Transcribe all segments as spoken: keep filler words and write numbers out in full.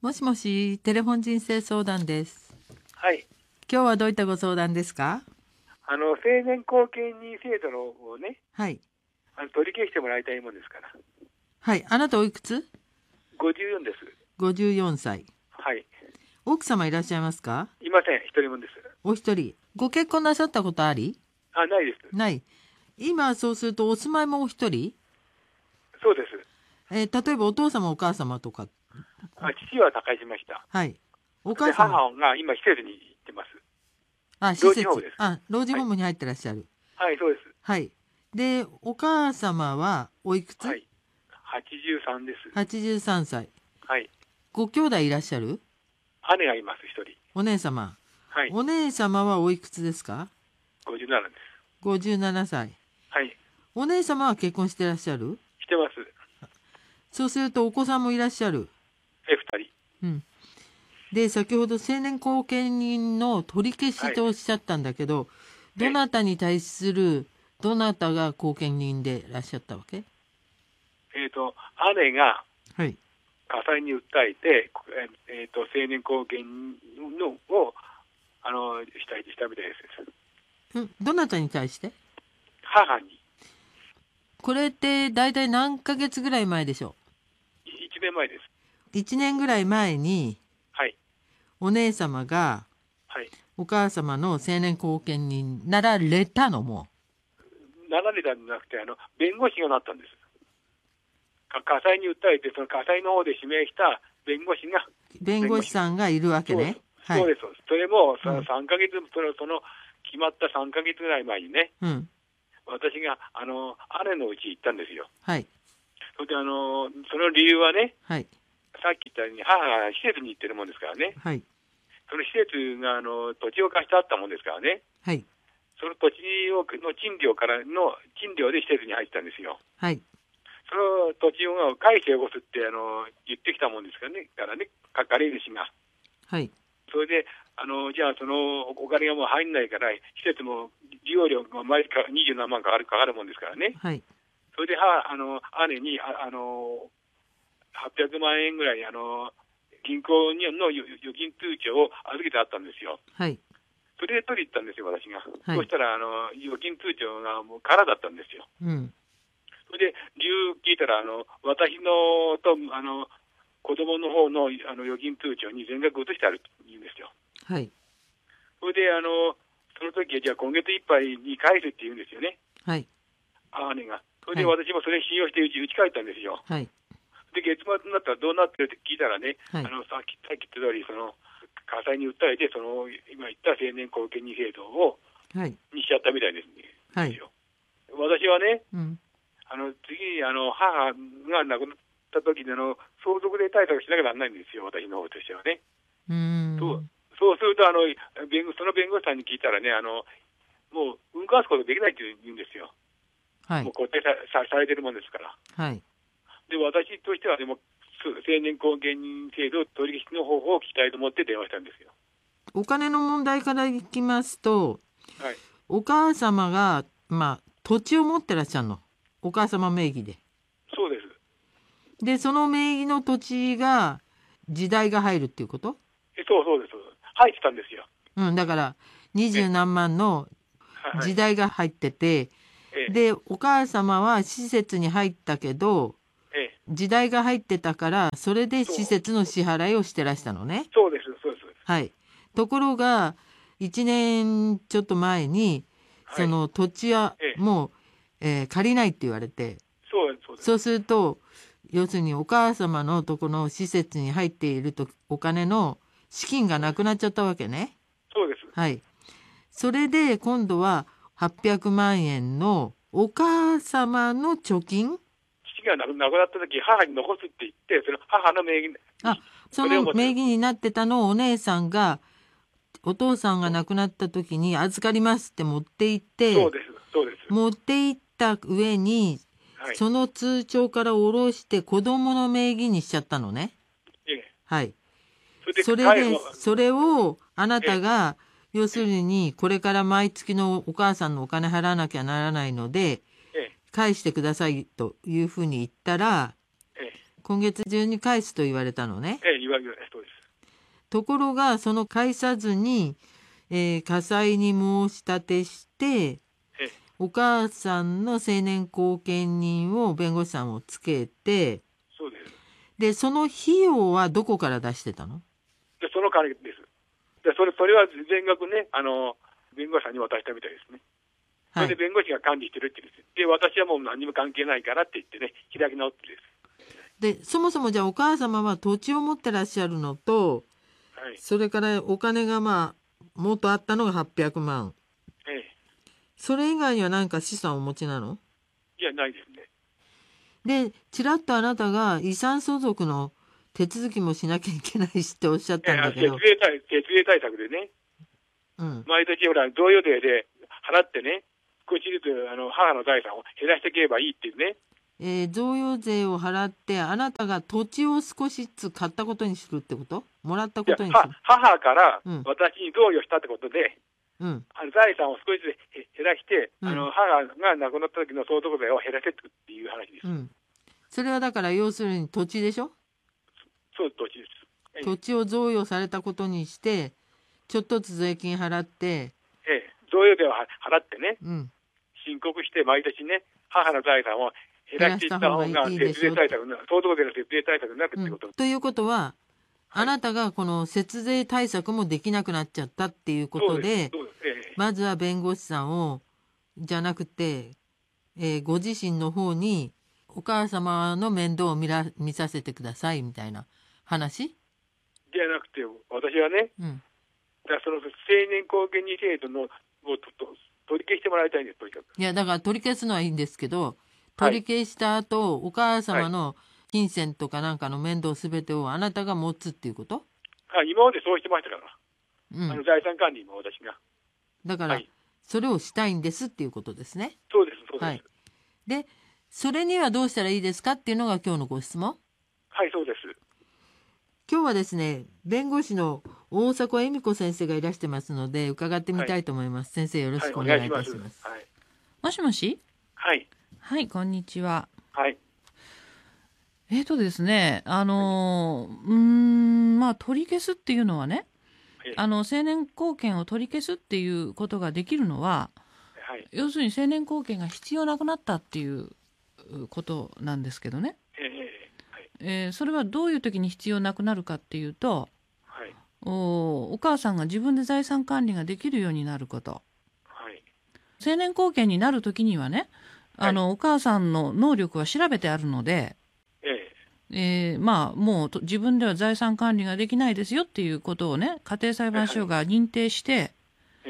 もしもし、テレフォン人生相談です。 はい。 今日はどういったご相談ですか？ あの、成年後見人制度のをね、 はい。 あの取り消してもらいたいもんですから。 はい。あなたおいくつ？ ごじゅうよんです。 ごじゅうよんさい。 はい。 奥様いらっしゃいますか？ いません。一人もんです。 お一人。ご結婚なさったことあり？ あ、ないです。 ない。今そうするとお住まいもお一人？ そうです。 えー例えばお父様お母様とか。 あ、父は他界しました。 はい。おで、 母様。 母が今施設に行ってます。 あ、施設。 老人ホームです。 あ、老人ホームに入ってらっしゃる。 はい、はい、そうです。 はい。で、お母様はおいくつ？ はい。はちじゅうさんです。 はちじゅうさんさい。 はい。 ご兄弟いらっしゃる？ 姉がいます、一人。 お姉様。 はい。 お姉様はおいくつですか？ ごじゅうななです。 ごじゅうななさい。 はい。 お姉様は結婚してらっしゃる？ してます。 そうするとお子さんもいらっしゃる。 え、二人。 うん。で、先ほど成年後見人の取り消しとおっしゃったんだけど、はい、どなたに対するどなたが後見人でいらっしゃったわけ？ えっと、姉がはい家裁に訴えて、えー、と成年後見のをあのしたいしたみたいです。 うん、どなたに対して？ 母に。 これって大体何ヶ月ぐらい前でしょう？いちねんまえです。 いちねんぐらい前に、 はい、 お姉様が、はい、お母様の成年後見人なられたのもなられたんじゃなくて、あの弁護士がなったんです。家裁に訴えて、その家裁の方で指名した弁護士が弁護士さんがいるわけね。 そうです、そうです。それもそのさんかげつ、うん、そのその決まったさんかげつぐらい前にね、うん、私があの姉のうち行ったんですよ。はい。それであのその理由はね、はい、さっき言ったように母が施設に行ってるもんですからね。はい。その施設があの土地を貸してあったもんですからね。はい。その土地をの賃料からの賃料で施設に入ったんですよ。はい。その土地を返してよこすってあの言ってきたもんですからね、からね、借り主が。はい。それで、あのじゃあ、そのお金がもう入んないから、施設も利用料が毎回にじゅうなんまんかかるかかるもんですからね。はい。それで、はあの姉にああのはっぴゃくまんえんぐらいあの銀行にの預金通帳を預けてあったんですよ。はい。それで取りに行ったんですよ、私が。はい、そしたらあの預金通帳がもう空だったんですよ。うん。それで理由聞いたら、あの私のとあの子供の方のあの預金通帳に全額移してあると言うんですよ。はい。それであのその時じゃあ今月いっぱいに返すって言うんですよね。はい。姉が。それで私もそれ信用してうち打ち返ったんですよ。はい。で月末になったらどうなってるって聞いたらね、はい、あのさっきさっき言った通りその家裁に訴えてその今言った成年後見人制度を、はい、にしちゃったみたいですね。はい。私はね。うん。あの次にあの母が亡くなった時にあの相続で対策しなきゃならないんですよ、私の方としてはね。うーん。そうそうするとあの弁護その弁護士さんに聞いたらね、あのもう動かすことできないって言うんですよ。はい。もう固定さされてるもんですから。はい。で私としてはでも成年後見人制度取り消しの方法を聞きたいと思って電話したんですよ。お金の問題からいきますと、はい、お母様がまあ土地を持ってらっしゃるの。お母様名義で。 そうです。 で、その名義の土地が時代が入るっていうこと？ えそうそうです。入ってたんですよ。 うん、だから二十何万の時代が入ってて、で、お母様は施設に入ったけど、時代が入ってたからそれで施設の支払いをしてらしたのね。 そうです、そうです。 はい。ところがいちねんちょっと前に、はい、その土地はもう、えー、借りないって言われて、 そうそうです。 そうすると要するにお母様のとこの施設に入っているとお金の資金がなくなっちゃったわけね。 そうです。 はい。それで今度ははっぴゃくまんえんのお母様の貯金、 父が亡くなった時母に残すって言って、その母の名義、 あ、その名義になってたのをお姉さんがお父さんが亡くなった時に預かりますって持って行って、 そうです、そうです。 持って行った上に、はい、その通帳から下ろして子供の名義にしちゃったのね。ええ、はい。それでそれをあなたが、ええ、要するにこれから毎月のお母さんのお金払わなきゃならないので、ええ、返してくださいというふうに言ったら、ええ、 今月中に返すと言われたのね。 ええ、言われたそうです。 ところがその返さずに、えー、家裁に申し立てして、ええ、お母さんの成年後見人を弁護士さんをつけて、 そうです。 でその費用はどこから出してたの？ でその金です。でそれそれは全額ね、あの弁護士さんに渡したみたいですね。それで弁護士が管理してるって言うんです。で私はもう何も関係ないからって言ってね、開き直ってです。 でそもそもじゃあお母様は土地を持ってらっしゃるのと、はい、それからお金がまあ元あったのがはっぴゃくまん、ええ、それ以外には何か資産をお持ちなの？ いや、ないですね。 でちらっとあなたが遺産相続の手続きもしなきゃいけないしっておっしゃったんだけど、 節税対、節税対策でね、うん、毎年ほら贈与税で払ってね、少しずつあの母の財産を減らしていけばいいっていうね。 えー、贈与税を払ってあなたが土地を少しずつ買ったことにするってこと？もらったことにする？ 母から私に贈与したってことで、うん、財産を少しずつ減らして、うん、あの母が亡くなった時の相続税を減らせっていう話です、うん、 それはだから要するに土地でしょ？ そう、土地です。 土地を贈与されたことにしてちょっとずつ税金払って、 ええ、贈与税を払ってね、うん、申告して毎年ね、母の財産を減らしていった方が節税対策になる、相続税の節税対策になるってこと、うん、 ということは、はい、あなたがこの節税対策もできなくなっちゃったっていうことで、まずは弁護士さんをじゃなくて、えー、ご自身の方にお母様の面倒を見ら見させてくださいみたいな話じゃなくて、私はね、うん、だその成年後見人制度のを取り消してもらいたいんです、とにかく。 いや、だから取り消すのはいいんですけど、取り消した後、はい、お母様の金銭とかなんかの面倒すべてをあなたが持つっていうこと？ はい、今までそうしてましたから、うん、あの財産管理も私が。 だから、はい、それをしたいんですっていうことですね。 そうです、そうです。はい、 で、それにはどうしたらいいですかっていうのが今日のご質問。 はい、そうです。 今日はですね、弁護士の大迫恵美子先生がいらしてますので伺ってみたいと思います。はい、先生よろしくお願いいたします。はい、もしもし。 はい。 はい、こんにちは。 はい。 えーとですね、あの、はい、うーん、まあ取り消すっていうのはね、はい、あの成年後見を取り消すっていうことができるのは、はい、要するに成年後見が必要なくなったっていうことなんですけどね。えーはいえー、それはどういう時に必要なくなるかっていうと、はい、お、お母さんが自分で財産管理ができるようになること。はい、成年後見になる時にはね、あの、はい、お母さんの能力は調べてあるので、えええー、まあもう自分では財産管理ができないですよっていうことをね、家庭裁判所が認定して、はいはい、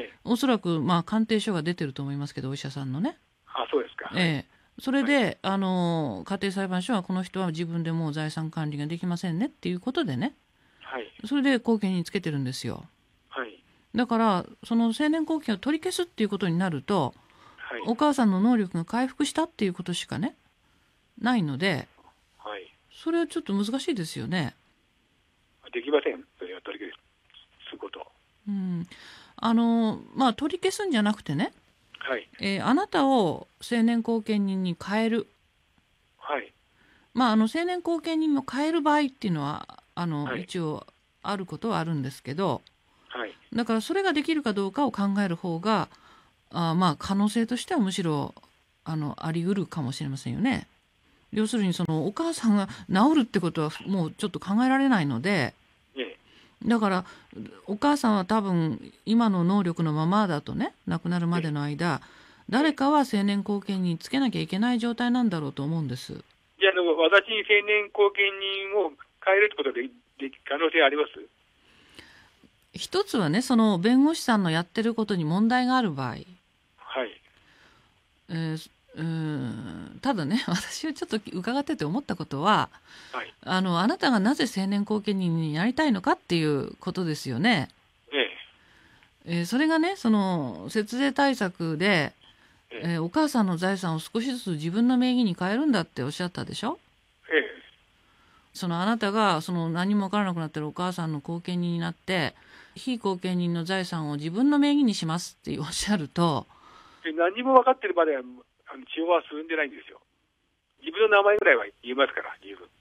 おそらくまあ鑑定書が出てると思いますけど、お医者さんのね。 あ、そうですか。 えー、それで、はい、あの家庭裁判所はこの人は自分でもう財産管理ができませんねっていうことでね、はい、それで後見につけてるんですよ。はい、だからその成年後見を取り消すっていうことになると、はい、お母さんの能力が回復したっていうことしかねないので、はい、それはちょっと難しいですよね。 できません、それは取り消すこと。 うん、あのまあ取り消すんじゃなくてね、はいえー、あなたを成年後見人に変える、はいまあ、あの成年後見人を変える場合っていうのはあの、はい、一応あることはあるんですけど、はい、だからそれができるかどうかを考える方があまあ可能性としてはむしろ あのあり得るかもしれませんよね。要するにそのお母さんが治るってことはもうちょっと考えられないので、だからお母さんは多分今の能力のままだとね、亡くなるまでの間誰かは成年後見につけなきゃいけない状態なんだろうと思うんです。 じゃあ私に成年後見人を変えるってことでで可能性あります？ 一つはね、その弁護士さんのやってることに問題がある場合、はいえーうーんただね、私はちょっと伺ってて思ったことは、はい、あのあなたがなぜ成年後見人になりたいのかっていうことですよね。えええー、それがね、その節税対策で、えええー、お母さんの財産を少しずつ自分の名義に変えるんだっておっしゃったでしょ。ええ、そのあなたがその何も分からなくなってるお母さんの後見人になって非後見人の財産を自分の名義にしますっておっしゃると、 何も分かってるまでは司法は進んでないんですよ。自分の名前ぐらいは言えますから、十分。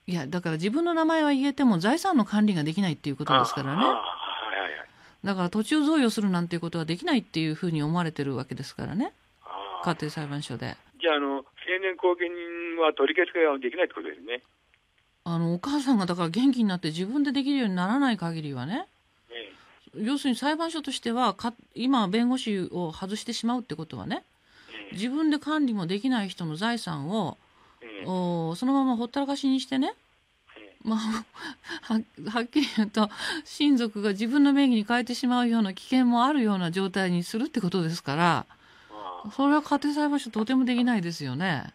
いやだから自分の名前は言えても財産の管理ができないっていうことですからね。だから土地を贈与するなんていうことはできないっていうふうに思われてるわけですからね、家庭裁判所で。 じゃあ、あの成年後見人は取り消しができないってことですね。 あのお母さんがだから元気になって自分でできるようにならない限りはね、ええ、要するに裁判所としてはか今弁護士を外してしまうってことはね、ええ、自分で管理もできない人の財産を、ええ、おそのままほったらかしにしてね、ええ、まあ、は, はっきり言うと親族が自分の名義に変えてしまうような危険もあるような状態にするってことですから、それは家庭裁判所とてもできないですよね。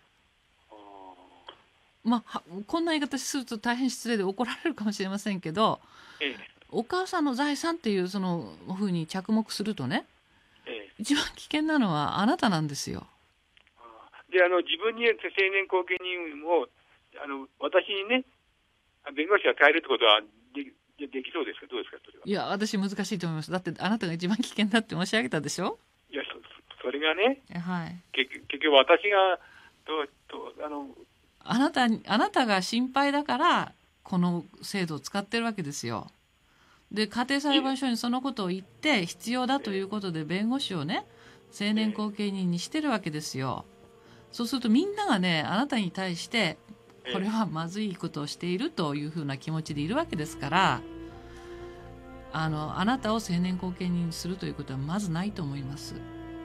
まあ、こんな言い方すると大変失礼で怒られるかもしれませんけど、ええ、お母さんの財産っていうそのふうに着目するとね、ええ、一番危険なのはあなたなんですよ。 で、あの自分に成年後見人をあの私にね、弁護士が変えるってことはでできそうですか、どうですか、それは。 いや、私難しいと思います。だってあなたが一番危険だって申し上げたでしょ。 いや、そ, それがね、 はい、 結, 結局私がととあのあなたあなたが心配だからこの制度を使ってるわけですよ。で、家庭裁判所にそのことを言って必要だということで弁護士をね、成年後見人にしてるわけですよ。そうするとみんながね、あなたに対してこれはまずいことをしているというふうな気持ちでいるわけですから、あのあなたを成年後見人にするということはまずないと思います。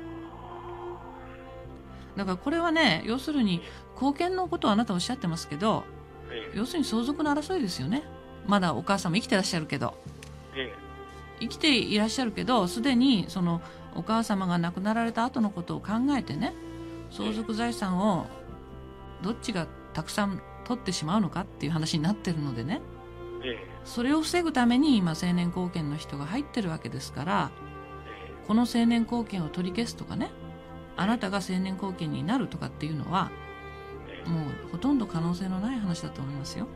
だからこれはね、要するに後見のことをあなたおっしゃってますけど、ええ、要するに相続の争いですよね。まだお母さんも生きてらっしゃるけど、ええ、生きていらっしゃるけど、すでにそのお母様が亡くなられた後のことを考えてね、相続財産をどっちがたくさん取ってしまうのかっていう話になってるのでね、ええ、それを防ぐために今成年後見の人が入ってるわけですから、ええ、この成年後見を取り消すとかね、あなたが成年後見になるとかっていうのはもうほとんど可能性のない話だと思いますよ。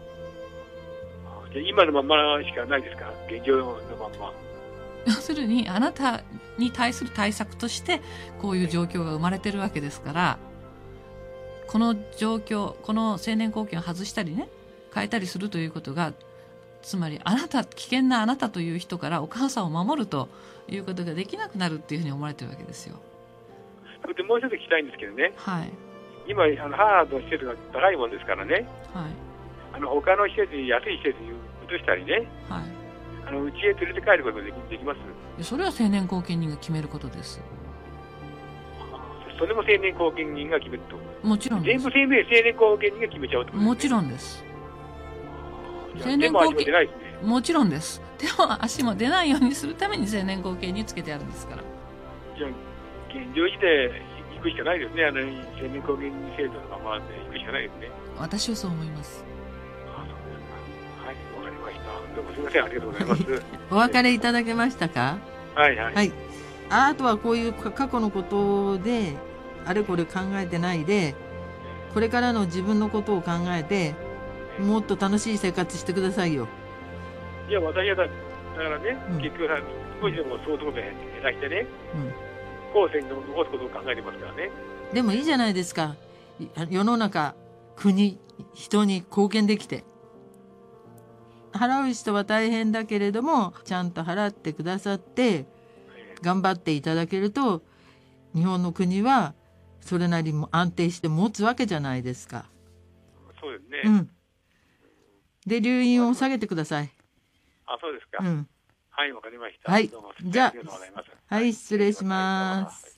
今のまましかないですか、現状のまま。 要するにあなたに対する対策としてこういう状況が生まれてるわけですから、この状況、この成年後見を外したりね、変えたりするということが、つまりあなた、危険なあなたという人からお母さんを守るということができなくなるっていうふうに思われてるわけですよ。 それでもう一つ聞きたいんですけどね、 はい、 今あの母の施設が高いもんですからね、はい、あの他の施設に安い施設に移したりね、はい、あの家へ連れて帰ることがで き, できます。 それは成年後見人が決めることです。 それも成年後見人が決めると。 もちろんです。 全部成年成年後見人が決めちゃうってことですね。 もちろんです。成年後見人、ね、もちろんです。手も足も出ないようにするために成年後見人につけてあるんですから。 じゃあ現状維持で行くしかないですね。あの成年後見人制度のままで行くしかないですね。 私はそう思います。 ああ、そうですか。はい、わかりました。どうもすみません、ありがとうございます。 お別れいただけましたか。 はいはい、はい、 あとはこういう過去のことであれこれ考えてないで、これからの自分のことを考えてもっと楽しい生活してくださいよ。 いや、私はだからね、うん、結局少しでも相続税減らしてね、うん、後世に残すことを考えてますからね。 でもいいじゃないですか。世の中、国、人に貢献できて。払う人は大変だけれどもちゃんと払ってくださって頑張っていただけると、日本の国はそれなりに安定して持つわけじゃないですか。 そうですね。 うん。で、留飲を下げてください。 あ、そうですか。 うん。 はい、わかりました。 はい。 どうもじゃあ、 ありがとうございます。 はい、失礼します。